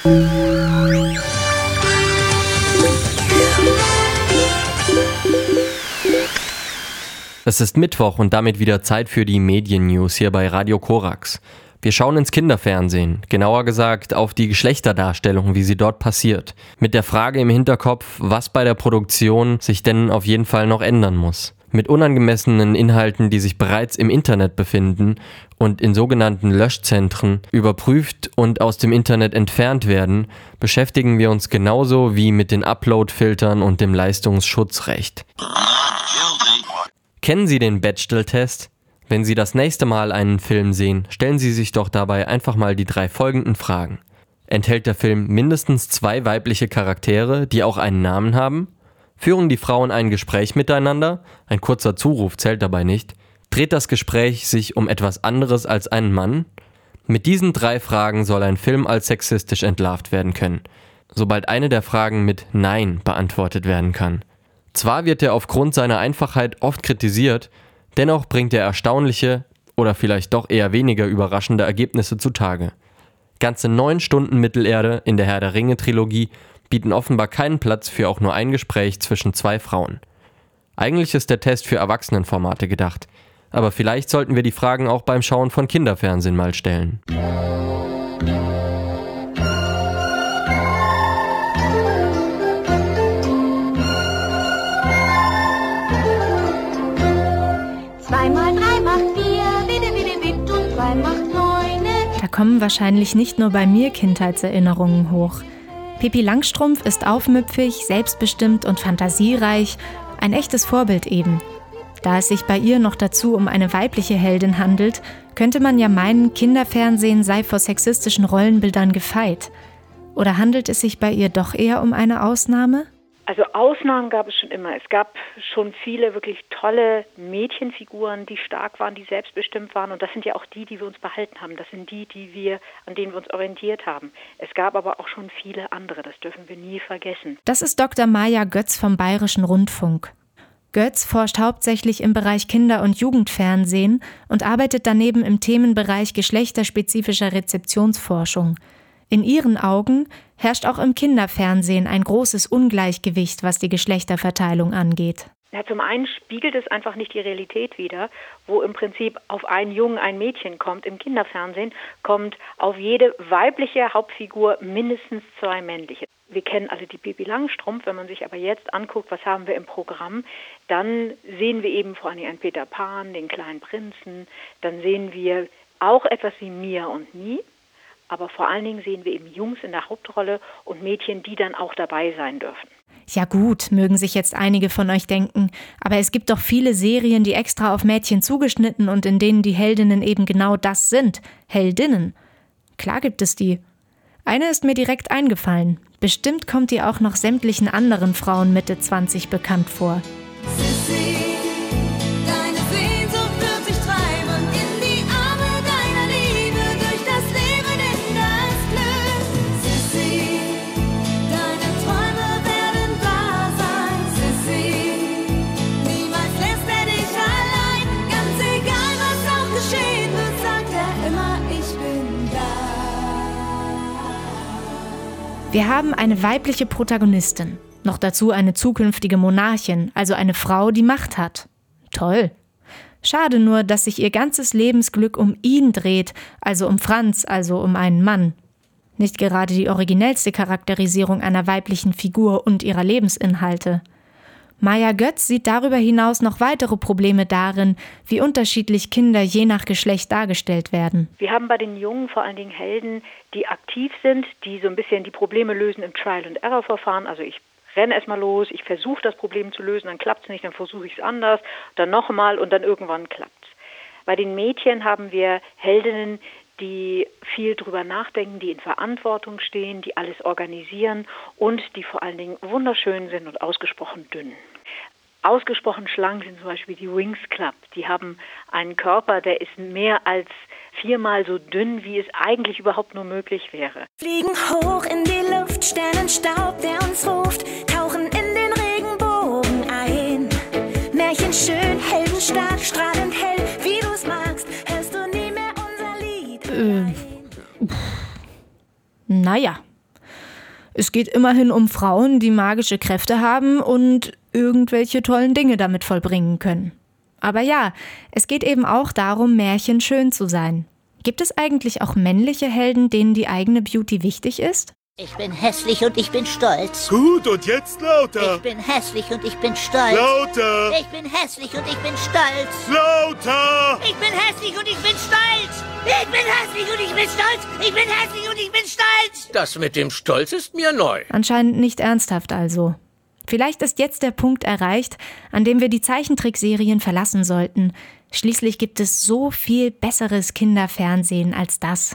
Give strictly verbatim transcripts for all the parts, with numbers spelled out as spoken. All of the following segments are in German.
Es ist Mittwoch und damit wieder Zeit für die Medien-News hier bei Radio Korax. Wir schauen ins Kinderfernsehen, genauer gesagt auf die Geschlechterdarstellung, wie sie dort passiert. Mit der Frage im Hinterkopf, was bei der Produktion sich denn auf jeden Fall noch ändern muss. Mit unangemessenen Inhalten, die sich bereits im Internet befinden und in sogenannten Löschzentren überprüft und aus dem Internet entfernt werden, beschäftigen wir uns genauso wie mit den Upload-Filtern und dem Leistungsschutzrecht. Kennen Sie den Bechdel-Test? Wenn Sie das nächste Mal einen Film sehen, stellen Sie sich doch dabei einfach mal die drei folgenden Fragen. Enthält der Film mindestens zwei weibliche Charaktere, die auch einen Namen haben? Führen die Frauen ein Gespräch miteinander? Ein kurzer Zuruf zählt dabei nicht. Dreht das Gespräch sich um etwas anderes als einen Mann? Mit diesen drei Fragen soll ein Film als sexistisch entlarvt werden können, sobald eine der Fragen mit Nein beantwortet werden kann. Zwar wird er aufgrund seiner Einfachheit oft kritisiert, dennoch bringt er erstaunliche oder vielleicht doch eher weniger überraschende Ergebnisse zutage. Ganze neun Stunden Mittelerde in der Herr der Ringe-Trilogie bieten offenbar keinen Platz für auch nur ein Gespräch zwischen zwei Frauen. Eigentlich ist der Test für Erwachsenenformate gedacht, aber vielleicht sollten wir die Fragen auch beim Schauen von Kinderfernsehen mal stellen. Da kommen wahrscheinlich nicht nur bei mir Kindheitserinnerungen hoch. Pippi Langstrumpf ist aufmüpfig, selbstbestimmt und fantasiereich, ein echtes Vorbild eben. Da es sich bei ihr noch dazu um eine weibliche Heldin handelt, könnte man ja meinen, Kinderfernsehen sei vor sexistischen Rollenbildern gefeit. Oder handelt es sich bei ihr doch eher um eine Ausnahme? Also Ausnahmen gab es schon immer. Es gab schon viele wirklich tolle Mädchenfiguren, die stark waren, die selbstbestimmt waren. Und das sind ja auch die, die wir uns behalten haben. Das sind die, die wir, an denen wir uns orientiert haben. Es gab aber auch schon viele andere. Das dürfen wir nie vergessen. Das ist Doktor Maja Götz vom Bayerischen Rundfunk. Götz forscht hauptsächlich im Bereich Kinder- und Jugendfernsehen und arbeitet daneben im Themenbereich geschlechterspezifischer Rezeptionsforschung. In ihren Augen herrscht auch im Kinderfernsehen ein großes Ungleichgewicht, was die Geschlechterverteilung angeht. Ja, zum einen spiegelt es einfach nicht die Realität wider, wo im Prinzip auf einen Jungen ein Mädchen kommt. Im Kinderfernsehen kommt auf jede weibliche Hauptfigur mindestens zwei männliche. Wir kennen alle die Pippi Langstrumpf, wenn man sich aber jetzt anguckt, was haben wir im Programm, dann sehen wir eben vor allem einen Peter Pan, den kleinen Prinzen, dann sehen wir auch etwas wie Mia und Mi. Aber vor allen Dingen sehen wir eben Jungs in der Hauptrolle und Mädchen, die dann auch dabei sein dürfen. Ja gut, mögen sich jetzt einige von euch denken, aber es gibt doch viele Serien, die extra auf Mädchen zugeschnitten und in denen die Heldinnen eben genau das sind, Heldinnen. Klar gibt es die. Eine ist mir direkt eingefallen. Bestimmt kommt die auch noch sämtlichen anderen Frauen Mitte zwanzig bekannt vor. Sissi, deine Sehnsucht wird sich treiben in die Arme deiner Liebe, durch das Leben in das Glück. Sissi, deine Träume werden wahr sein. Sissi, niemals lässt er dich allein. Ganz egal, was auch geschehen wird, sagt er immer, ich bin da. Wir haben eine weibliche Protagonistin. Noch dazu eine zukünftige Monarchin, also eine Frau, die Macht hat. Toll. Schade nur, dass sich ihr ganzes Lebensglück um ihn dreht, also um Franz, also um einen Mann. Nicht gerade die originellste Charakterisierung einer weiblichen Figur und ihrer Lebensinhalte. Maja Götz sieht darüber hinaus noch weitere Probleme darin, wie unterschiedlich Kinder je nach Geschlecht dargestellt werden. Wir haben bei den Jungen vor allen Dingen Helden, die aktiv sind, die so ein bisschen die Probleme lösen im Trial-and-Error-Verfahren. Also ich renne erstmal los, ich versuche das Problem zu lösen, dann klappt es nicht, dann versuche ich es anders, dann nochmal und dann irgendwann klappt es. Bei den Mädchen haben wir Heldinnen, die viel drüber nachdenken, die in Verantwortung stehen, die alles organisieren und die vor allen Dingen wunderschön sind und ausgesprochen dünn. Ausgesprochen schlank sind zum Beispiel die Winx Club. Die haben einen Körper, der ist mehr als viermal so dünn, wie es eigentlich überhaupt nur möglich wäre. Fliegen hoch in die Luft, Sternenstaub, der uns ruft, tauchen in den Regenbogen ein. Märchenschön, heldenstark, strahlend hell, wie du's magst, hörst du nie mehr unser Lied. Äh, naja, Es geht immerhin um Frauen, die magische Kräfte haben und irgendwelche tollen Dinge damit vollbringen können. Aber ja, es geht eben auch darum, Märchen schön zu sein. Gibt es eigentlich auch männliche Helden, denen die eigene Beauty wichtig ist? Ich bin hässlich und ich bin stolz. Gut, und jetzt lauter. Ich bin hässlich und ich bin stolz. Lauter. Ich bin hässlich und ich bin stolz. Lauter. Ich bin hässlich und ich bin stolz. Ich bin hässlich und ich bin stolz. Ich bin hässlich und ich bin stolz. Das mit dem Stolz ist mir neu. Anscheinend nicht ernsthaft also. Vielleicht ist jetzt der Punkt erreicht, an dem wir die Zeichentrickserien verlassen sollten. Schließlich gibt es so viel besseres Kinderfernsehen als das.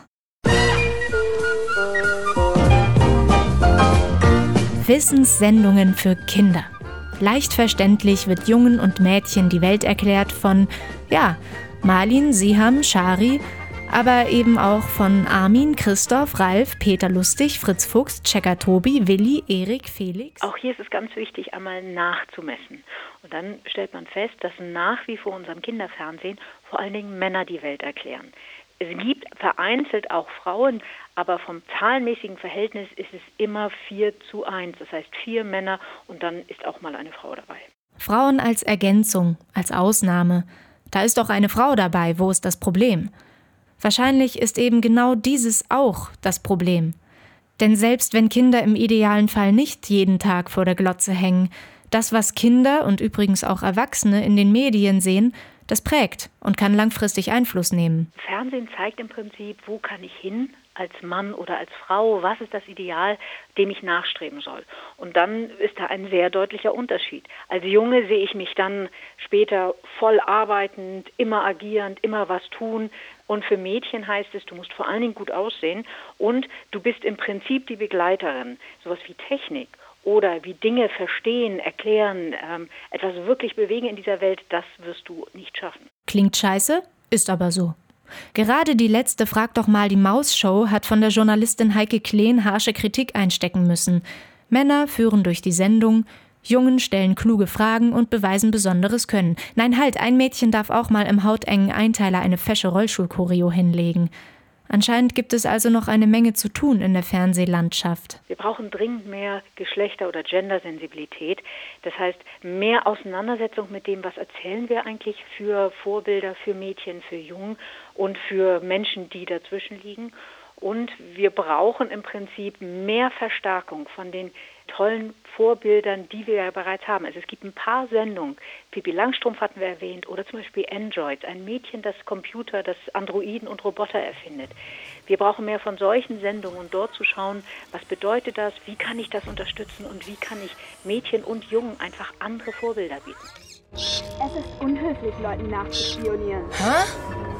Wissenssendungen für Kinder. Leicht verständlich wird Jungen und Mädchen die Welt erklärt von, ja, Marlin, Siham, Shari, aber eben auch von Armin, Christoph, Ralf, Peter Lustig, Fritz Fuchs, Checker Tobi, Willi, Erik, Felix. Auch hier ist es ganz wichtig, einmal nachzumessen. Und dann stellt man fest, dass nach wie vor unserem Kinderfernsehen vor allen Dingen Männer die Welt erklären. Es gibt vereinzelt auch Frauen, aber vom zahlenmäßigen Verhältnis ist es immer vier zu eins. Das heißt vier Männer und dann ist auch mal eine Frau dabei. Frauen als Ergänzung, als Ausnahme. Da ist doch eine Frau dabei, wo ist das Problem? Wahrscheinlich ist eben genau dieses auch das Problem. Denn selbst wenn Kinder im idealen Fall nicht jeden Tag vor der Glotze hängen, das, was Kinder und übrigens auch Erwachsene in den Medien sehen, das prägt und kann langfristig Einfluss nehmen. Fernsehen zeigt im Prinzip, wo kann ich hin als Mann oder als Frau, was ist das Ideal, dem ich nachstreben soll. Und dann ist da ein sehr deutlicher Unterschied. Als Junge sehe ich mich dann später voll arbeitend, immer agierend, immer was tun. Und für Mädchen heißt es, du musst vor allen Dingen gut aussehen und du bist im Prinzip die Begleiterin. Sowas wie Technik oder wie Dinge verstehen, erklären, ähm, etwas wirklich bewegen in dieser Welt, das wirst du nicht schaffen. Klingt scheiße, ist aber so. Gerade die letzte Frag doch mal die Maus-Show hat von der Journalistin Heike Kleen harsche Kritik einstecken müssen. Männer führen durch die Sendung, Jungen stellen kluge Fragen und beweisen besonderes Können. Nein, halt, ein Mädchen darf auch mal im hautengen Einteiler eine fesche Rollstuhl-Choreo hinlegen. Anscheinend gibt es also noch eine Menge zu tun in der Fernsehlandschaft. Wir brauchen dringend mehr Geschlechter- oder Gendersensibilität. Das heißt, mehr Auseinandersetzung mit dem, was erzählen wir eigentlich für Vorbilder, für Mädchen, für Jungen und für Menschen, die dazwischen liegen. Und wir brauchen im Prinzip mehr Verstärkung von den tollen Vorbildern, die wir ja bereits haben. Also es gibt ein paar Sendungen, Pippi Langstrumpf hatten wir erwähnt, oder zum Beispiel Android, ein Mädchen, das Computer, das Androiden und Roboter erfindet. Wir brauchen mehr von solchen Sendungen und dort zu schauen, was bedeutet das, wie kann ich das unterstützen und wie kann ich Mädchen und Jungen einfach andere Vorbilder bieten. Es ist unhöflich, Leuten nachzuspionieren. Hä?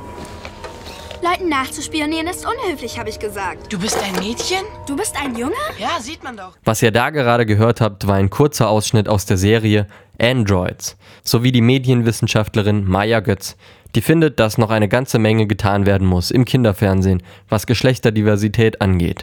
Leuten nachzuspionieren ist unhöflich, habe ich gesagt. Du bist ein Mädchen? Du bist ein Junge? Ja, sieht man doch. Was ihr da gerade gehört habt, war ein kurzer Ausschnitt aus der Serie Androids, sowie die Medienwissenschaftlerin Maya Götz, die findet, dass noch eine ganze Menge getan werden muss im Kinderfernsehen, was Geschlechterdiversität angeht.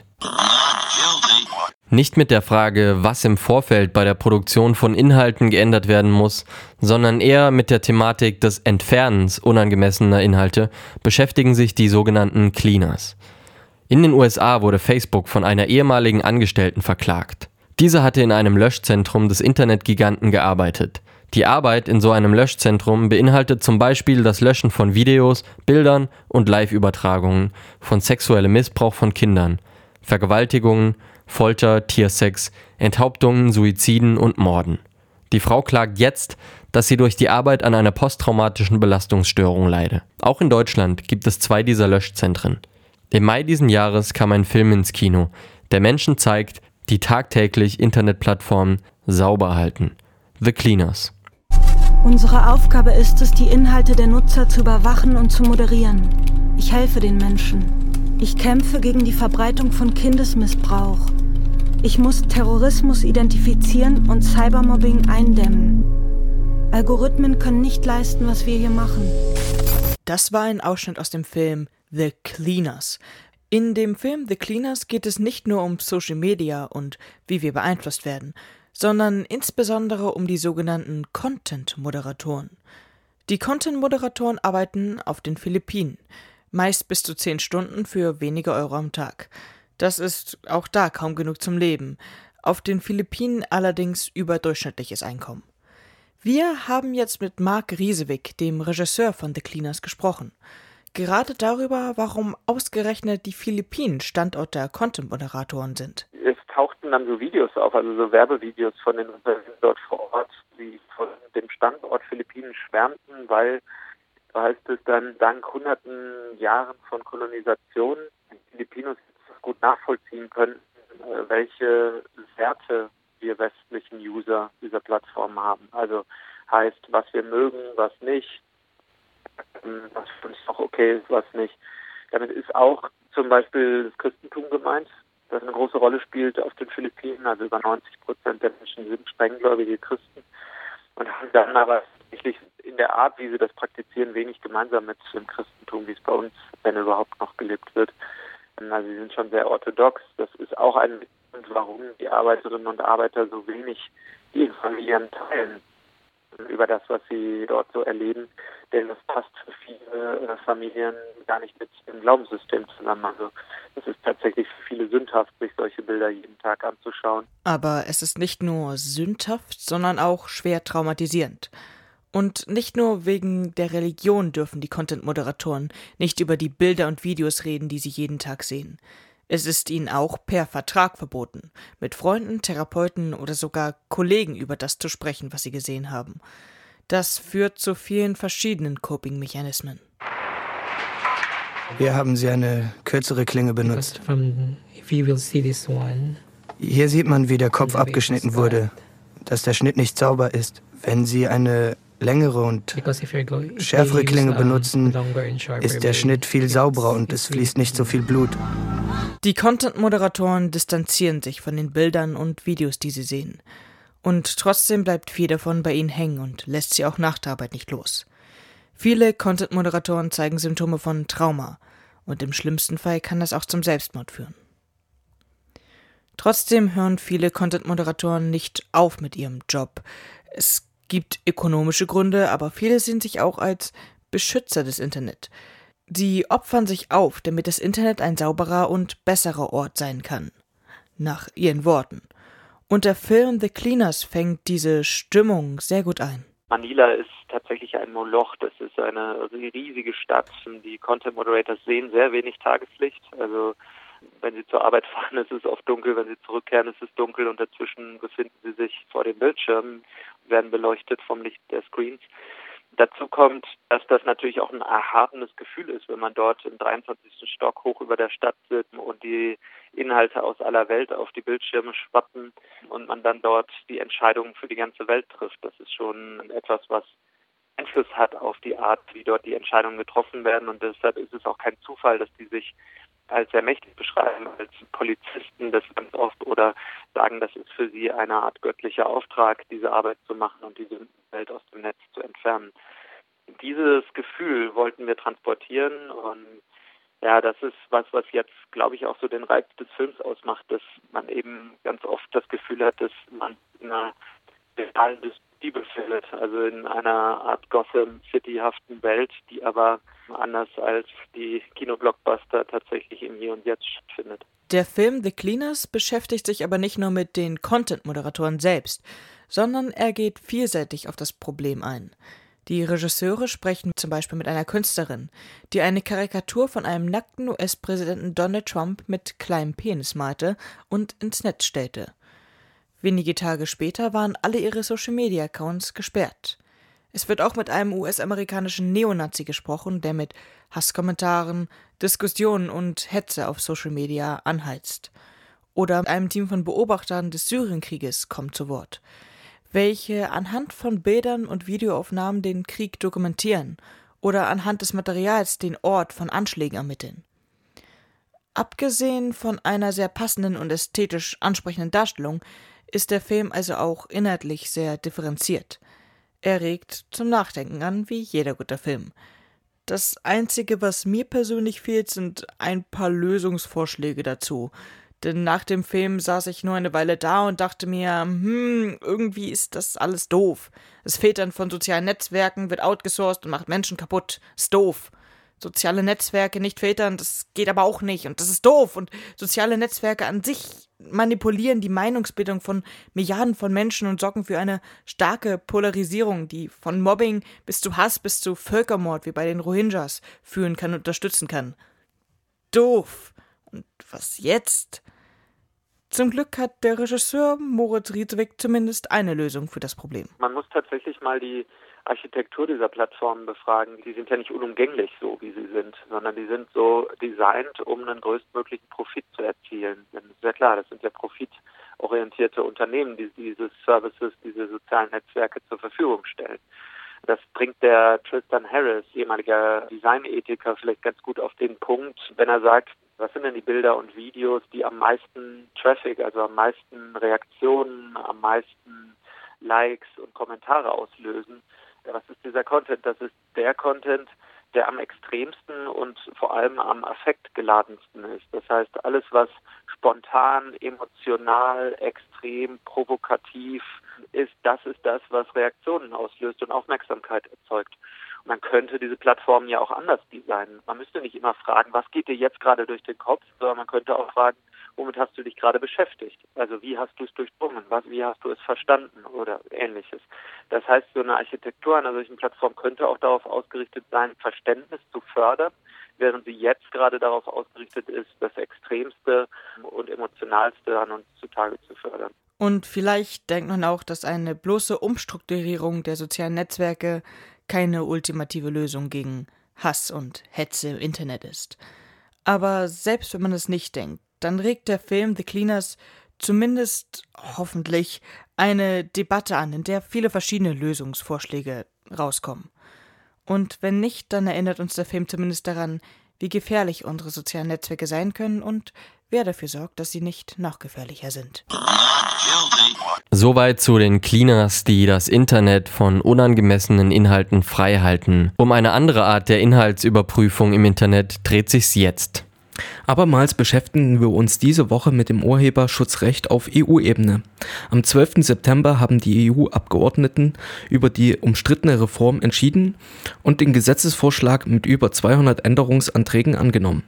Nicht mit der Frage, was im Vorfeld bei der Produktion von Inhalten geändert werden muss, sondern eher mit der Thematik des Entfernens unangemessener Inhalte beschäftigen sich die sogenannten Cleaners. In den U S A wurde Facebook von einer ehemaligen Angestellten verklagt. Diese hatte in einem Löschzentrum des Internetgiganten gearbeitet. Die Arbeit in so einem Löschzentrum beinhaltet zum Beispiel das Löschen von Videos, Bildern und Live-Übertragungen von sexuellem Missbrauch von Kindern, Vergewaltigungen, Folter, Tiersex, Enthauptungen, Suiziden und Morden. Die Frau klagt jetzt, dass sie durch die Arbeit an einer posttraumatischen Belastungsstörung leide. Auch in Deutschland gibt es zwei dieser Löschzentren. Im Mai diesen Jahres kam ein Film ins Kino, der Menschen zeigt, die tagtäglich Internetplattformen sauber halten. The Cleaners. Unsere Aufgabe ist es, die Inhalte der Nutzer zu überwachen und zu moderieren. Ich helfe den Menschen. Ich kämpfe gegen die Verbreitung von Kindesmissbrauch. Ich muss Terrorismus identifizieren und Cybermobbing eindämmen. Algorithmen können nicht leisten, was wir hier machen. Das war ein Ausschnitt aus dem Film The Cleaners. In dem Film The Cleaners geht es nicht nur um Social Media und wie wir beeinflusst werden, sondern insbesondere um die sogenannten Content-Moderatoren. Die Content-Moderatoren arbeiten auf den Philippinen, meist bis zu zehn Stunden für wenige Euro am Tag. Das ist auch da kaum genug zum Leben. Auf den Philippinen allerdings überdurchschnittliches Einkommen. Wir haben jetzt mit Marc Riesewick, dem Regisseur von The Cleaners, gesprochen. Gerade darüber, warum ausgerechnet die Philippinen Standort der Content-Moderatoren sind. Es tauchten dann so Videos auf, also so Werbevideos von den Unternehmen dort vor Ort, die von dem Standort Philippinen schwärmten, weil, so heißt es dann, dank hunderten Jahren von Kolonisation die Filipinos gut nachvollziehen können, welche Werte wir westlichen User dieser Plattform haben. Also heißt, was wir mögen, was nicht, was für uns auch okay ist, was nicht. Damit ist auch zum Beispiel das Christentum gemeint, das eine große Rolle spielt auf den Philippinen. Also über neunzig Prozent der Menschen sind strenggläubige Christen und haben dann aber tatsächlich in der Art, wie sie das praktizieren, wenig gemeinsam mit dem Christentum, wie es bei uns, wenn überhaupt, noch gelebt wird. Also sie sind schon sehr orthodox. Das ist auch ein Grund, warum die Arbeiterinnen und Arbeiter so wenig die Familien teilen über das, was sie dort so erleben. Denn das passt für viele Familien gar nicht mit dem Glaubenssystem zusammen. Also es ist tatsächlich für viele sündhaft, sich solche Bilder jeden Tag anzuschauen. Aber es ist nicht nur sündhaft, sondern auch schwer traumatisierend. Und nicht nur wegen der Religion dürfen die Content-Moderatoren nicht über die Bilder und Videos reden, die sie jeden Tag sehen. Es ist ihnen auch per Vertrag verboten, mit Freunden, Therapeuten oder sogar Kollegen über das zu sprechen, was sie gesehen haben. Das führt zu vielen verschiedenen Coping-Mechanismen. Hier haben sie eine kürzere Klinge benutzt. Hier sieht man, wie der Kopf abgeschnitten wurde, dass der Schnitt nicht sauber ist. Wenn sie eine längere und schärfere Klinge benutzen, ist der Schnitt viel sauberer und es fließt nicht so viel Blut. Die Content-Moderatoren distanzieren sich von den Bildern und Videos, die sie sehen. Und trotzdem bleibt viel davon bei ihnen hängen und lässt sie auch nach der Arbeit nicht los. Viele Content-Moderatoren zeigen Symptome von Trauma und im schlimmsten Fall kann das auch zum Selbstmord führen. Trotzdem hören viele Content-Moderatoren nicht auf mit ihrem Job. Es gibt ökonomische Gründe, aber viele sehen sich auch als Beschützer des Internet. Sie opfern sich auf, damit das Internet ein sauberer und besserer Ort sein kann. Nach ihren Worten. Und der Film The Cleaners fängt diese Stimmung sehr gut ein. Manila ist tatsächlich ein Moloch. Das ist eine riesige Stadt. Die Content Moderators sehen sehr wenig Tageslicht. Also wenn sie zur Arbeit fahren, ist es oft dunkel. Wenn sie zurückkehren, ist es dunkel. Und dazwischen befinden sie sich vor den Bildschirmen, werden beleuchtet vom Licht der Screens. Dazu kommt, dass das natürlich auch ein erhabenes Gefühl ist, wenn man dort im dreiundzwanzigsten Stock hoch über der Stadt sitzt und die Inhalte aus aller Welt auf die Bildschirme schwappen und man dann dort die Entscheidungen für die ganze Welt trifft. Das ist schon etwas, was Einfluss hat auf die Art, wie dort die Entscheidungen getroffen werden. Und deshalb ist es auch kein Zufall, dass die sich als sehr mächtig beschreiben, als Polizisten das ganz oft oder sagen, das ist für sie eine Art göttlicher Auftrag, diese Arbeit zu machen und diese Welt aus dem Netz zu entfernen. Dieses Gefühl wollten wir transportieren und ja, das ist was, was jetzt, glaube ich, auch so den Reiz des Films ausmacht, dass man eben ganz oft das Gefühl hat, dass man in einer totalen Dystopie befindet, also in einer Art Gotham City-haften Welt, die aber anders als die Kinoblockbuster tatsächlich im Hier und Jetzt stattfindet. Der Film The Cleaners beschäftigt sich aber nicht nur mit den Content-Moderatoren selbst, sondern er geht vielseitig auf das Problem ein. Die Regisseure sprechen zum Beispiel mit einer Künstlerin, die eine Karikatur von einem nackten U S-Präsidenten Donald Trump mit kleinem Penis malte und ins Netz stellte. Wenige Tage später waren alle ihre Social-Media-Accounts gesperrt. Es wird auch mit einem U S-amerikanischen Neonazi gesprochen, der mit Hasskommentaren, Diskussionen und Hetze auf Social Media anheizt. Oder einem Team von Beobachtern des Syrienkrieges kommt zu Wort, welche anhand von Bildern und Videoaufnahmen den Krieg dokumentieren oder anhand des Materials den Ort von Anschlägen ermitteln. Abgesehen von einer sehr passenden und ästhetisch ansprechenden Darstellung ist der Film also auch inhaltlich sehr differenziert. Er regt zum Nachdenken an, wie jeder guter Film. Das Einzige, was mir persönlich fehlt, sind ein paar Lösungsvorschläge dazu. Denn nach dem Film saß ich nur eine Weile da und dachte mir, hm, irgendwie ist das alles doof. Das Filtern von sozialen Netzwerken wird outgesourced und macht Menschen kaputt. Ist doof. soziale Netzwerke nicht filtern, das geht aber auch nicht und das ist doof. Und soziale Netzwerke an sich manipulieren die Meinungsbildung von Milliarden von Menschen und sorgen für eine starke Polarisierung, die von Mobbing bis zu Hass bis zu Völkermord wie bei den Rohingyas führen kann und unterstützen kann. Doof. Und was jetzt? Zum Glück hat der Regisseur Moritz Rietzwig zumindest eine Lösung für das Problem. Man muss tatsächlich mal die Architektur dieser Plattformen befragen. Die sind ja nicht unumgänglich so, wie sie sind, sondern die sind so designt, um einen größtmöglichen Profit zu erzielen. Denn es ist ja klar, das sind ja profitorientierte Unternehmen, die diese Services, diese sozialen Netzwerke zur Verfügung stellen. Das bringt der Tristan Harris, ehemaliger Designethiker, vielleicht ganz gut auf den Punkt, wenn er sagt, was sind denn die Bilder und Videos, die am meisten Traffic, also am meisten Reaktionen, am meisten Likes und Kommentare auslösen? Was ist dieser Content? Das ist der Content, der am extremsten und vor allem am affektgeladensten ist. Das heißt, alles, was spontan, emotional, extrem, provokativ ist, das ist das, was Reaktionen auslöst und Aufmerksamkeit erzeugt. Und man könnte diese Plattformen ja auch anders designen. Man müsste nicht immer fragen, was geht dir jetzt gerade durch den Kopf, sondern man könnte auch fragen, womit hast du dich gerade beschäftigt? Also wie hast du es durchdrungen? Was, wie hast du es verstanden oder Ähnliches? Das heißt, so eine Architektur einer solchen Plattform könnte auch darauf ausgerichtet sein, Verständnis zu fördern, während sie jetzt gerade darauf ausgerichtet ist, das Extremste und Emotionalste an uns zutage zu fördern. Und vielleicht denkt man auch, dass eine bloße Umstrukturierung der sozialen Netzwerke keine ultimative Lösung gegen Hass und Hetze im Internet ist. Aber selbst wenn man es nicht denkt, dann regt der Film The Cleaners zumindest hoffentlich eine Debatte an, in der viele verschiedene Lösungsvorschläge rauskommen. Und wenn nicht, dann erinnert uns der Film zumindest daran, wie gefährlich unsere sozialen Netzwerke sein können und wer dafür sorgt, dass sie nicht noch gefährlicher sind. Soweit zu den Cleaners, die das Internet von unangemessenen Inhalten frei halten. Um eine andere Art der Inhaltsüberprüfung im Internet dreht sich's jetzt. Abermals beschäftigen wir uns diese Woche mit dem Urheberschutzrecht auf E U-Ebene. Am zwölften September haben die E U-Abgeordneten über die umstrittene Reform entschieden und den Gesetzesvorschlag mit über zweihundert Änderungsanträgen angenommen.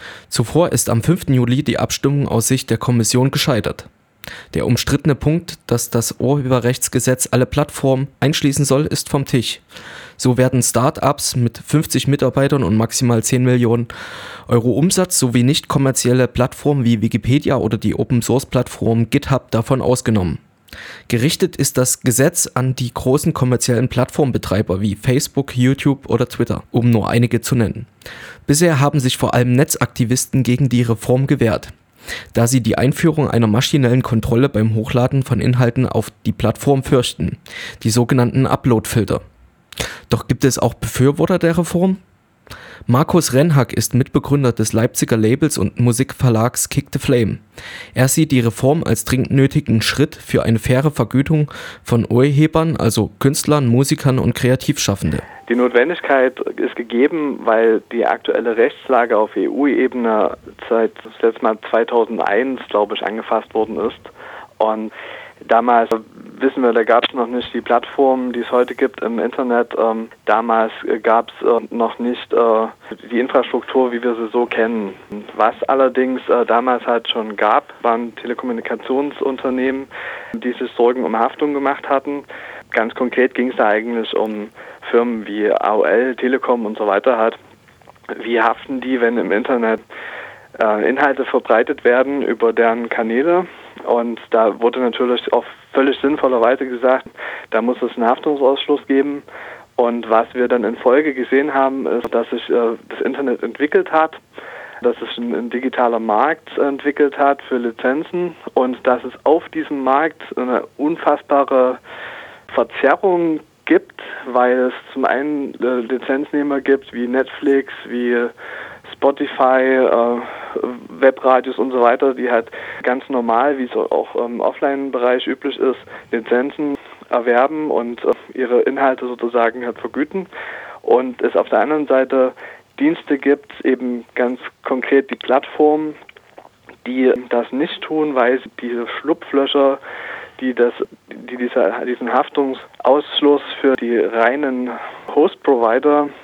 Zuvor ist am fünften Juli die Abstimmung aus Sicht der Kommission gescheitert. Der umstrittene Punkt, dass das Urheberrechtsgesetz alle Plattformen einschließen soll, ist vom Tisch. So werden Start-ups mit fünfzig Mitarbeitern und maximal zehn Millionen Euro Umsatz sowie nicht kommerzielle Plattformen wie Wikipedia oder die Open-Source-Plattform GitHub davon ausgenommen. Gerichtet ist das Gesetz an die großen kommerziellen Plattformbetreiber wie Facebook, YouTube oder Twitter, um nur einige zu nennen. Bisher haben sich vor allem Netzaktivisten gegen die Reform gewehrt, da sie die Einführung einer maschinellen Kontrolle beim Hochladen von Inhalten auf die Plattform fürchten, die sogenannten Upload-Filter. Doch gibt es auch Befürworter der Reform? Markus Rennhack ist Mitbegründer des Leipziger Labels und Musikverlags Kick the Flame. Er sieht die Reform als dringend nötigen Schritt für eine faire Vergütung von Urhebern, also Künstlern, Musikern und Kreativschaffende. Die Notwendigkeit ist gegeben, weil die aktuelle Rechtslage auf E U-Ebene seit das letzte Mal zweitausendeins, glaube ich, angefasst worden ist. Und damals wissen wir, da gab es noch nicht die Plattformen, die es heute gibt im Internet. Ähm, damals äh, gab es äh, noch nicht äh, die Infrastruktur, wie wir sie so kennen. Was allerdings äh, damals halt schon gab, waren Telekommunikationsunternehmen, die sich Sorgen um Haftung gemacht hatten. Ganz konkret ging es da eigentlich um Firmen wie A O L, Telekom und so weiter halt. Wie haften die, wenn im Internet äh, Inhalte verbreitet werden über deren Kanäle? Und da wurde natürlich auf völlig sinnvollerweise gesagt, da muss es einen Haftungsausschluss geben. Und was wir dann in Folge gesehen haben, ist, dass sich äh, das Internet entwickelt hat, dass es ein, ein digitaler Markt entwickelt hat für Lizenzen und dass es auf diesem Markt eine unfassbare Verzerrung gibt, weil es zum einen äh, Lizenznehmer gibt wie Netflix, wie Spotify, äh, Webradios und so weiter, die halt ganz normal, wie es auch im Offline-Bereich üblich ist, Lizenzen erwerben und äh, ihre Inhalte sozusagen halt vergüten. Und es auf der anderen Seite Dienste gibt, eben ganz konkret die Plattformen, die das nicht tun, weil diese Schlupflöcher, die das, die dieser, diesen Haftungsausschluss für die reinen Host-Provider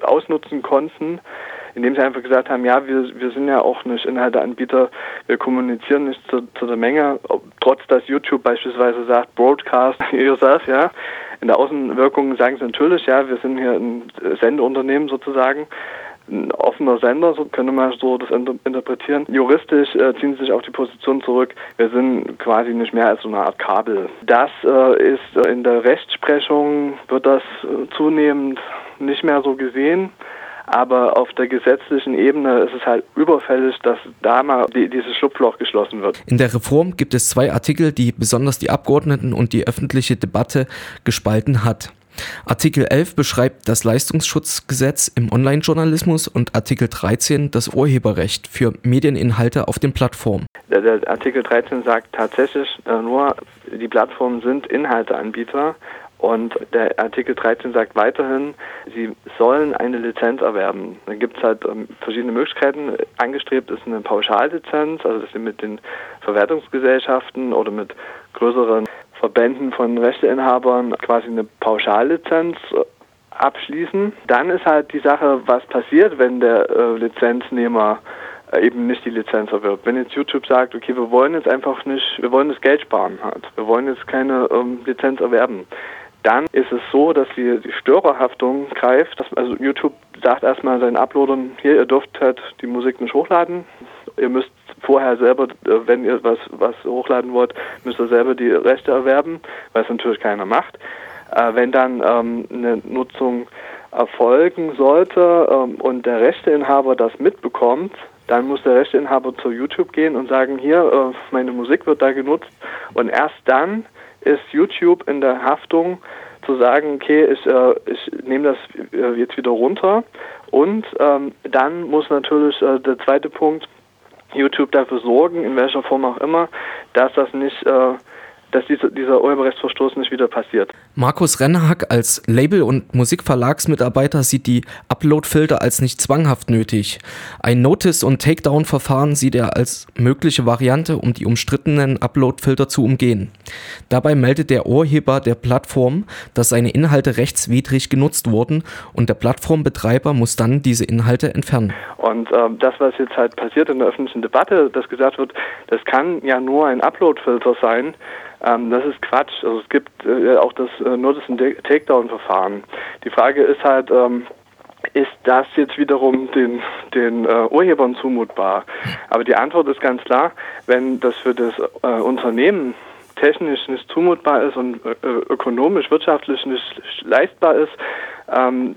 ausnutzen konnten, indem sie einfach gesagt haben, ja, wir, wir sind ja auch nicht Inhalteanbieter, wir kommunizieren nicht zu, zu der Menge, trotz dass YouTube beispielsweise sagt, broadcast yourself, ja. In der Außenwirkung sagen sie natürlich, ja, wir sind hier ein Sendeunternehmen sozusagen, ein offener Sender, so könnte man so das interpretieren. Juristisch äh, ziehen sie sich auf die Position zurück, wir sind quasi nicht mehr als so eine Art Kabel. Das äh, ist äh, in der Rechtsprechung, wird das äh, zunehmend nicht mehr so gesehen. Aber auf der gesetzlichen Ebene ist es halt überfällig, dass da mal die, dieses Schlupfloch geschlossen wird. In der Reform gibt es zwei Artikel, die besonders die Abgeordneten und die öffentliche Debatte gespalten hat. Artikel elf beschreibt das Leistungsschutzgesetz im Online-Journalismus und Artikel dreizehn das Urheberrecht für Medieninhalte auf den Plattformen. Der, der Artikel dreizehn sagt tatsächlich äh, nur, die Plattformen sind Inhalteanbieter. Und der Artikel dreizehn sagt weiterhin, sie sollen eine Lizenz erwerben. Dann gibt es halt ähm, verschiedene Möglichkeiten. Angestrebt ist eine Pauschallizenz, also dass sie mit den Verwertungsgesellschaften oder mit größeren Verbänden von Rechteinhabern quasi eine Pauschallizenz abschließen. Dann ist halt die Sache, was passiert, wenn der äh, Lizenznehmer äh, eben nicht die Lizenz erwirbt. Wenn jetzt YouTube sagt, okay, wir wollen jetzt einfach nicht, wir wollen das Geld sparen halt, wir wollen jetzt keine ähm, Lizenz erwerben. Dann ist es so, dass die, die Störerhaftung greift. Also YouTube sagt erstmal seinen Uploadern, hier, ihr dürft halt die Musik nicht hochladen. Ihr müsst vorher selber, wenn ihr was, was hochladen wollt, müsst ihr selber die Rechte erwerben, weil es natürlich keiner macht. Äh, wenn dann ähm, eine Nutzung erfolgen sollte ähm, und der Rechteinhaber das mitbekommt, dann muss der Rechteinhaber zu YouTube gehen und sagen, hier, äh, meine Musik wird da genutzt. Und erst dann ist YouTube in der Haftung zu sagen, okay, ich, äh, ich nehme das äh, jetzt wieder runter. Und ähm, dann muss natürlich äh, der zweite Punkt, YouTube dafür sorgen, in welcher Form auch immer, dass das nicht, äh, dass diese, dieser Urheberrechtsverstoß nicht wieder passiert. Markus Rennhack als Label- und Musikverlagsmitarbeiter sieht die Upload-Filter als nicht zwanghaft nötig. Ein Notice- und Takedown-Verfahren sieht er als mögliche Variante, um die umstrittenen Upload-Filter zu umgehen. Dabei meldet der Urheber der Plattform, dass seine Inhalte rechtswidrig genutzt wurden und der Plattformbetreiber muss dann diese Inhalte entfernen. Und äh, das, was jetzt halt passiert in der öffentlichen Debatte, dass gesagt wird, das kann ja nur ein Upload-Filter sein, ähm, das ist Quatsch. Also es gibt äh, auch das äh, Notice- und Takedown-Verfahren. Die Frage ist halt, ähm, ist das jetzt wiederum den, den äh, Urhebern zumutbar? Aber die Antwort ist ganz klar, wenn das für das äh, Unternehmen technisch nicht zumutbar ist und äh, ökonomisch, wirtschaftlich nicht leistbar ist, ähm,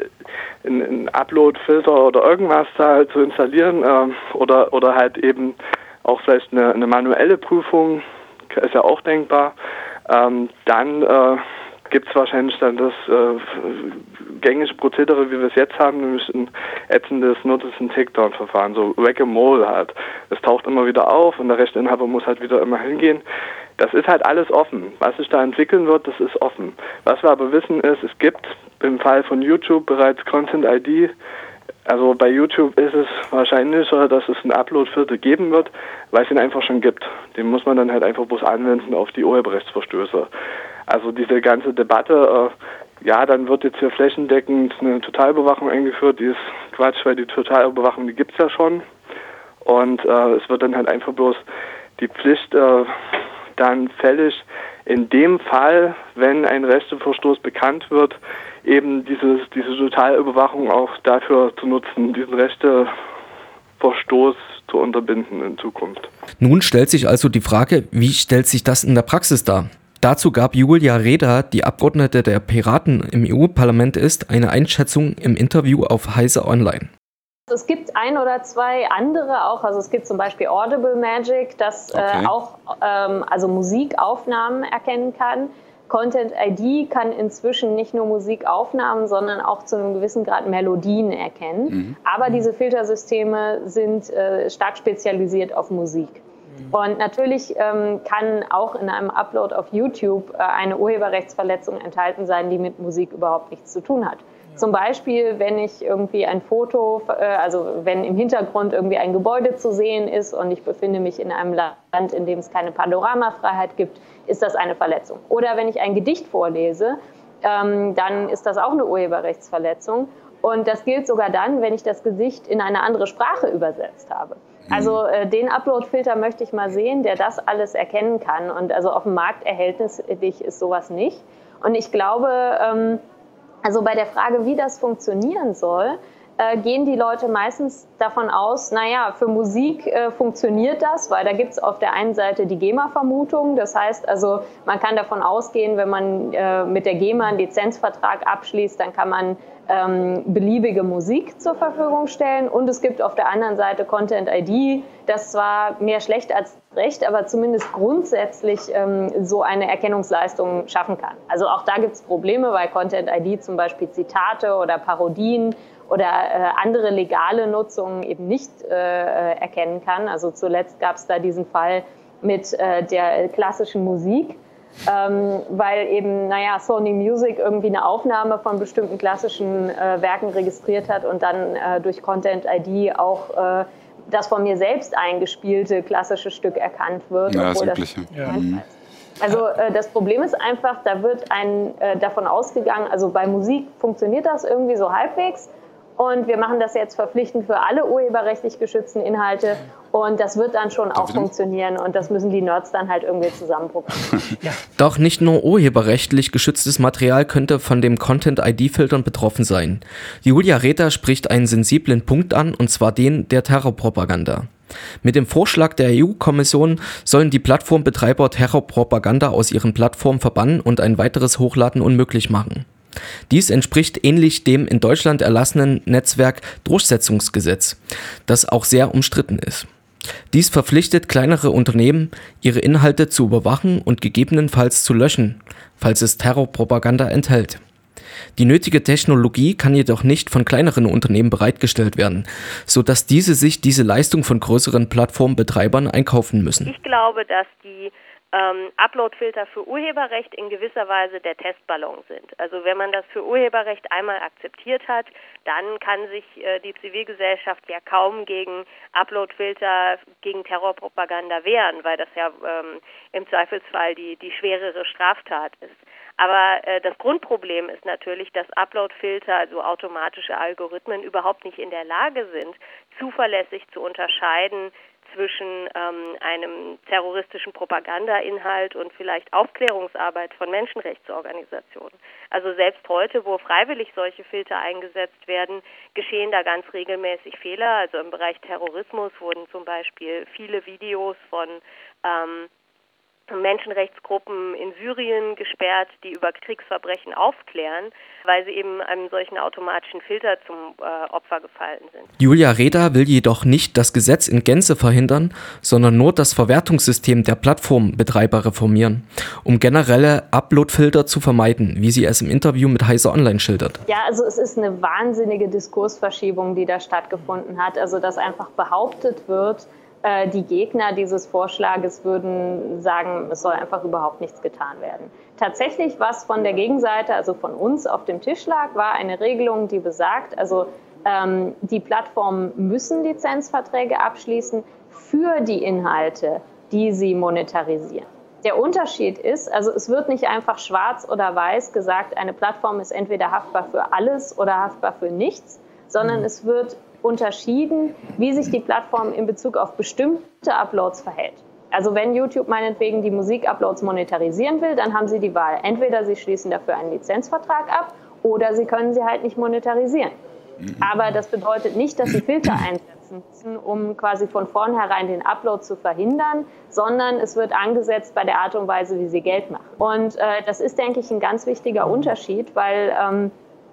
einen Upload-Filter oder irgendwas da halt zu installieren äh, oder, oder halt eben auch vielleicht eine, eine manuelle Prüfung, ist ja auch denkbar, ähm, dann äh, gibt es wahrscheinlich dann das äh, gängige Prozedere, wie wir es jetzt haben, nämlich ein ätzendes Notice- und Takedown-Verfahren, so Whack-a-Mole halt. Es taucht immer wieder auf und der Rechteinhaber muss halt wieder immer hingehen. Das ist halt alles offen. Was sich da entwickeln wird, das ist offen. Was wir aber wissen ist, es gibt im Fall von YouTube bereits Content I D. Also bei YouTube ist es wahrscheinlicher, dass es einen Upload-Filter geben wird, weil es ihn einfach schon gibt. Den muss man dann halt einfach bloß anwenden auf die Urheberrechtsverstöße. Also diese ganze Debatte, äh, ja, dann wird jetzt hier flächendeckend eine Totalüberwachung eingeführt, die ist Quatsch, weil die Totalüberwachung, die gibt es ja schon. Und äh, es wird dann halt einfach bloß die Pflicht äh, dann fällig, in dem Fall, wenn ein Rechteverstoß bekannt wird, eben dieses, diese Totalüberwachung auch dafür zu nutzen, diesen Rechteverstoß zu unterbinden in Zukunft. Nun stellt sich also die Frage, wie stellt sich das in der Praxis dar? Dazu gab Julia Reda, die Abgeordnete der Piraten im E U-Parlament ist, eine Einschätzung im Interview auf Heise Online. Es gibt ein oder zwei andere auch, also es gibt zum Beispiel Audible Magic, das okay. äh, auch ähm, also Musikaufnahmen erkennen kann. Content I D kann inzwischen nicht nur Musikaufnahmen, sondern auch zu einem gewissen Grad Melodien erkennen. Mhm. Aber diese Filtersysteme sind äh, stark spezialisiert auf Musik. Mhm. Und natürlich ähm, kann auch in einem Upload auf YouTube äh, eine Urheberrechtsverletzung enthalten sein, die mit Musik überhaupt nichts zu tun hat. Zum Beispiel, wenn ich irgendwie ein Foto, also wenn im Hintergrund irgendwie ein Gebäude zu sehen ist und ich befinde mich in einem Land, in dem es keine Panoramafreiheit gibt, ist das eine Verletzung. Oder wenn ich ein Gedicht vorlese, dann ist das auch eine Urheberrechtsverletzung. Und das gilt sogar dann, wenn ich das Gesicht in eine andere Sprache übersetzt habe. Also äh, den Upload-Filter möchte ich mal sehen, der das alles erkennen kann. Und also auf dem Markt erhältlich ist sowas nicht. Und ich glaube, ähm, also bei der Frage, wie das funktionieren soll, äh, gehen die Leute meistens davon aus, naja, für Musik äh, funktioniert das, weil da gibt es auf der einen Seite die GEMA-Vermutung. Das heißt also, man kann davon ausgehen, wenn man äh, mit der GEMA einen Lizenzvertrag abschließt, dann kann man ähm, beliebige Musik zur Verfügung stellen. Und es gibt auf der anderen Seite Content I D, das zwar mehr schlecht als recht, aber zumindest grundsätzlich ähm, so eine Erkennungsleistung schaffen kann. Also auch da gibt es Probleme, weil Content I D zum Beispiel Zitate oder Parodien oder äh, andere legale Nutzungen eben nicht äh, erkennen kann. Also zuletzt gab es da diesen Fall mit äh, der klassischen Musik, ähm, weil eben, naja, Sony Music irgendwie eine Aufnahme von bestimmten klassischen äh, Werken registriert hat und dann äh, durch Content I D auch äh, das von mir selbst eingespielte klassische Stück erkannt wird. Ja, das obwohl Übliche. Das Ja. Mhm. Also äh, das Problem ist einfach, da wird ein, äh, davon ausgegangen, also bei Musik funktioniert das irgendwie so halbwegs. Und wir machen das jetzt verpflichtend für alle urheberrechtlich geschützten Inhalte. Und das wird dann schon auch funktionieren. Und das müssen die Nerds dann halt irgendwie zusammenprogrammieren. Ja. Doch nicht nur urheberrechtlich geschütztes Material könnte von dem Content-I D-Filtern betroffen sein. Julia Reda spricht einen sensiblen Punkt an, und zwar den der Terrorpropaganda. Mit dem Vorschlag der E U-Kommission sollen die Plattformbetreiber Terrorpropaganda aus ihren Plattformen verbannen und ein weiteres Hochladen unmöglich machen. Dies entspricht ähnlich dem in Deutschland erlassenen Netzwerkdurchsetzungsgesetz, das auch sehr umstritten ist. Dies verpflichtet kleinere Unternehmen, ihre Inhalte zu überwachen und gegebenenfalls zu löschen, falls es Terrorpropaganda enthält. Die nötige Technologie kann jedoch nicht von kleineren Unternehmen bereitgestellt werden, sodass diese sich diese Leistung von größeren Plattformbetreibern einkaufen müssen. Ich glaube, dass die ähm, Uploadfilter für Urheberrecht in gewisser Weise der Testballon sind. Also wenn man das für Urheberrecht einmal akzeptiert hat, dann kann sich äh, die Zivilgesellschaft ja kaum gegen Uploadfilter, gegen Terrorpropaganda wehren, weil das ja ähm, im Zweifelsfall die, die schwerere Straftat ist. Aber äh, das Grundproblem ist natürlich, dass Uploadfilter, also automatische Algorithmen, überhaupt nicht in der Lage sind, zuverlässig zu unterscheiden zwischen ähm, einem terroristischen Propagandainhalt und vielleicht Aufklärungsarbeit von Menschenrechtsorganisationen. Also selbst heute, wo freiwillig solche Filter eingesetzt werden, geschehen da ganz regelmäßig Fehler. Also im Bereich Terrorismus wurden zum Beispiel viele Videos von ähm, Menschenrechtsgruppen in Syrien gesperrt, die über Kriegsverbrechen aufklären, weil sie eben einem solchen automatischen Filter zum äh, Opfer gefallen sind. Julia Reda will jedoch nicht das Gesetz in Gänze verhindern, sondern nur das Verwertungssystem der Plattformbetreiber reformieren, um generelle Uploadfilter zu vermeiden, wie sie es im Interview mit Heise Online schildert. Ja, also es ist eine wahnsinnige Diskursverschiebung, die da stattgefunden hat. Also dass einfach behauptet wird, die Gegner dieses Vorschlages würden sagen, es soll einfach überhaupt nichts getan werden. Tatsächlich, was von der Gegenseite, also von uns auf dem Tisch lag, war eine Regelung, die besagt, also ähm, die Plattformen müssen Lizenzverträge abschließen für die Inhalte, die sie monetarisieren. Der Unterschied ist, also es wird nicht einfach schwarz oder weiß gesagt, eine Plattform ist entweder haftbar für alles oder haftbar für nichts, sondern es wird unterschieden, wie sich die Plattform in Bezug auf bestimmte Uploads verhält. Also wenn YouTube meinetwegen die Musik-Uploads monetarisieren will, dann haben sie die Wahl. Entweder sie schließen dafür einen Lizenzvertrag ab oder sie können sie halt nicht monetarisieren. Aber das bedeutet nicht, dass sie Filter einsetzen müssen, um quasi von vornherein den Upload zu verhindern, sondern es wird angesetzt bei der Art und Weise, wie sie Geld machen. Und äh, das ist, denke ich, ein ganz wichtiger Unterschied, weil ähm,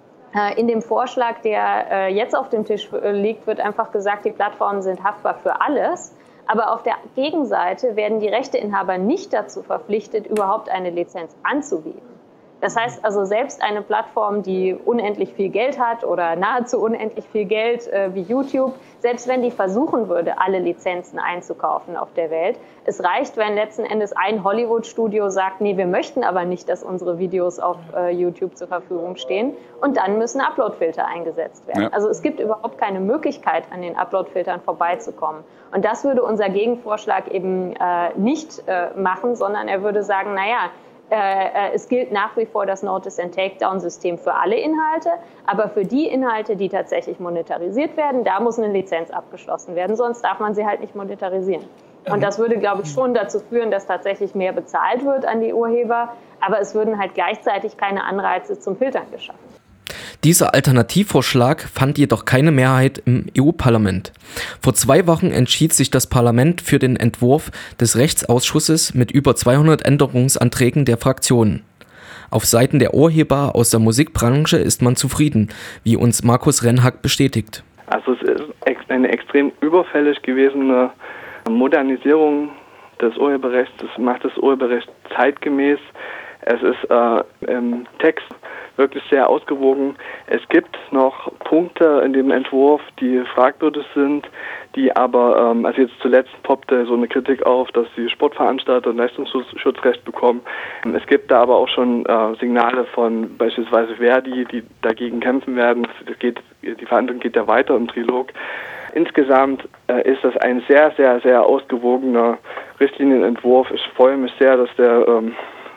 in dem Vorschlag, der äh, jetzt auf dem Tisch äh, liegt, wird einfach gesagt, die Plattformen sind haftbar für alles. Aber auf der Gegenseite werden die Rechteinhaber nicht dazu verpflichtet, überhaupt eine Lizenz anzubieten. Das heißt also, selbst eine Plattform, die unendlich viel Geld hat oder nahezu unendlich viel Geld äh, wie YouTube, selbst wenn die versuchen würde, alle Lizenzen einzukaufen auf der Welt, es reicht, wenn letzten Endes ein Hollywood-Studio sagt, nee, wir möchten aber nicht, dass unsere Videos auf äh, YouTube zur Verfügung stehen, und dann müssen Uploadfilter eingesetzt werden. Ja. Also es gibt überhaupt keine Möglichkeit, an den Uploadfiltern vorbeizukommen. Und das würde unser Gegenvorschlag eben äh, nicht äh, machen, sondern er würde sagen, naja, Äh, es gilt nach wie vor das Notice and Takedown-System für alle Inhalte, aber für die Inhalte, die tatsächlich monetarisiert werden, da muss eine Lizenz abgeschlossen werden, sonst darf man sie halt nicht monetarisieren. Und das würde, glaube ich, schon dazu führen, dass tatsächlich mehr bezahlt wird an die Urheber, aber es würden halt gleichzeitig keine Anreize zum Filtern geschaffen. Dieser Alternativvorschlag fand jedoch keine Mehrheit im E U-Parlament. Vor zwei Wochen entschied sich das Parlament für den Entwurf des Rechtsausschusses mit über zweihundert Änderungsanträgen der Fraktionen. Auf Seiten der Urheber aus der Musikbranche ist man zufrieden, wie uns Markus Rennhack bestätigt. Also es ist eine extrem überfällig gewesene Modernisierung des Urheberrechts. Das macht das Urheberrecht zeitgemäß. Es ist äh, im Text wirklich sehr ausgewogen. Es gibt noch Punkte in dem Entwurf, die fragwürdig sind, die aber, ähm, also jetzt zuletzt poppte so eine Kritik auf, dass die Sportveranstalter ein Leistungsschutzrecht bekommen. Es gibt da aber auch schon äh, Signale von beispielsweise Verdi, die dagegen kämpfen werden. Das geht, die Verhandlung geht ja weiter im Trilog. Insgesamt äh, ist das ein sehr, sehr, sehr ausgewogener Richtlinienentwurf. Ich freue mich sehr, dass der ähm,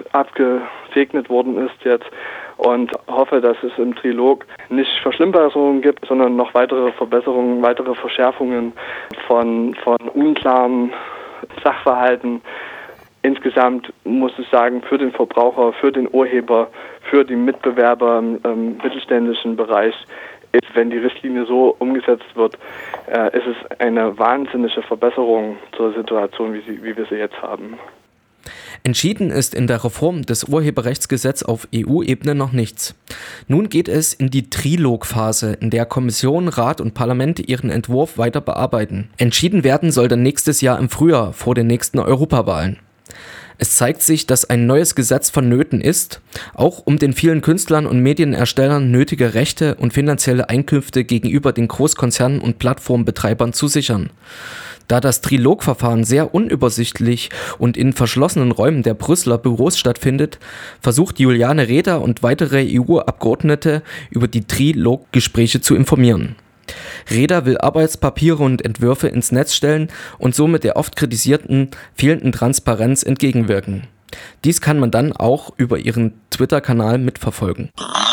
abgesegnet worden ist jetzt und hoffe, dass es im Trilog nicht Verschlimmbesserungen gibt, sondern noch weitere Verbesserungen, weitere Verschärfungen von, von unklaren Sachverhalten. Insgesamt muss ich sagen, für den Verbraucher, für den Urheber, für die Mitbewerber im, im mittelständischen Bereich ist, wenn die Richtlinie so umgesetzt wird, äh, ist es eine wahnsinnige Verbesserung zur Situation, wie, sie, wie wir sie jetzt haben. Entschieden ist in der Reform des Urheberrechtsgesetzes auf E U-Ebene noch nichts. Nun geht es in die Trilogphase, in der Kommission, Rat und Parlament ihren Entwurf weiter bearbeiten. Entschieden werden soll dann nächstes Jahr im Frühjahr vor den nächsten Europawahlen. Es zeigt sich, dass ein neues Gesetz vonnöten ist, auch um den vielen Künstlern und Medienerstellern nötige Rechte und finanzielle Einkünfte gegenüber den Großkonzernen und Plattformbetreibern zu sichern. Da das Trilogverfahren sehr unübersichtlich und in verschlossenen Räumen der Brüsseler Büros stattfindet, versucht Juliane Reda und weitere E U-Abgeordnete über die Triloggespräche zu informieren. Reda will Arbeitspapiere und Entwürfe ins Netz stellen und somit der oft kritisierten fehlenden Transparenz entgegenwirken. Dies kann man dann auch über ihren Twitter-Kanal mitverfolgen.